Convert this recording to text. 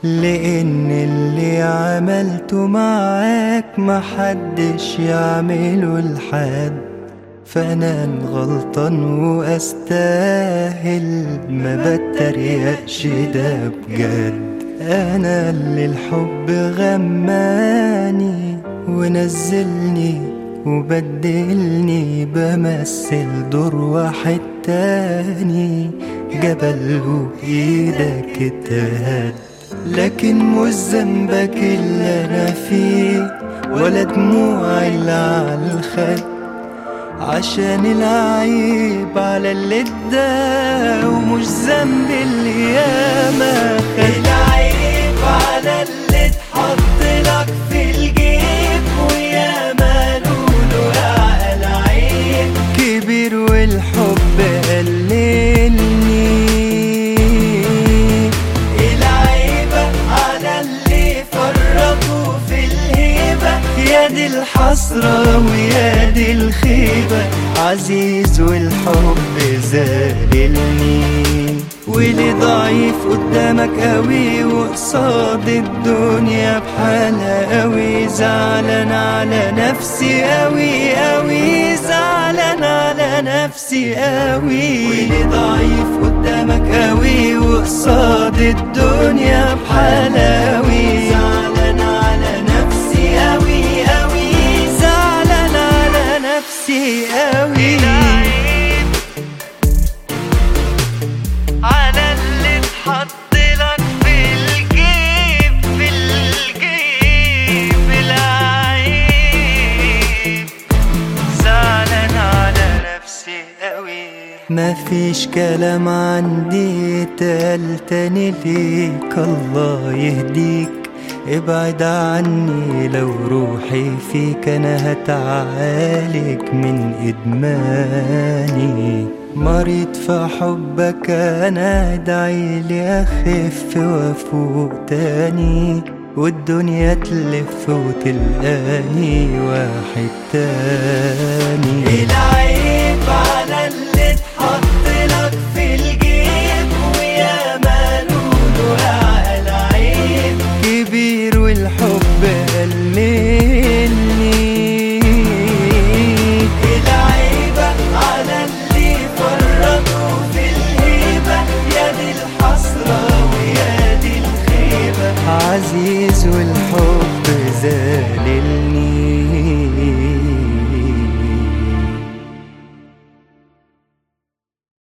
لأن اللي عملته معاك محدش يعمله لحد، فأنا غلطان وأستاهل، ما بتريقش ده بجد. أنا اللي الحب غماني ونزلني وبدلني، بمثل دور واحد تاني، جبل وإيدك اتهد. لكن مش ذنبك اللي أنا فيه ولا دموع اللي على الخد، عشان العيب على اللي ادى، ومش ذنب اللي ياما خد. العيب على اللي اتحط لك في الجيب، وياما نقوله اعقل عيب كبير والحب قللني. العيبة على اللي فرطوا في الهيبة، يا دي الحسرة ويا دي الخيبة، عزيز والحب زاللني. واللي ضعيف قدامك قوي وقصاد الدنيا بحالها قوي، زعلان على نفسي قوي قوي، زعلان على نفسي قوي. واللي ضعيف قدامك قوي وقصاد الدنيا بحالها قوي، زعلان على نفسي قوي قوي، زعلان على نفسي قوي. العيب على اللي اتحط لك في الجيب، في الجيب. العيب زعلان على نفسي قوي. مفيش كلام عندي اتقال تاني ليك، الله يهديك ابعد عني. لو روحي فيك انا هتعالج من ادماني، مريض في حبك انا، ادعيلي اخف وافوق تاني، والدنيا تلف وتلقاني واحد تاني. العيب على اللي اتحط لك في الجيب، وياما نقوله اعقل عيب كبير والحب قللني. العيبة على اللي فرطوا في الهيبة، يا دي الحسرة ويا دي الخيبة، عزيز والحب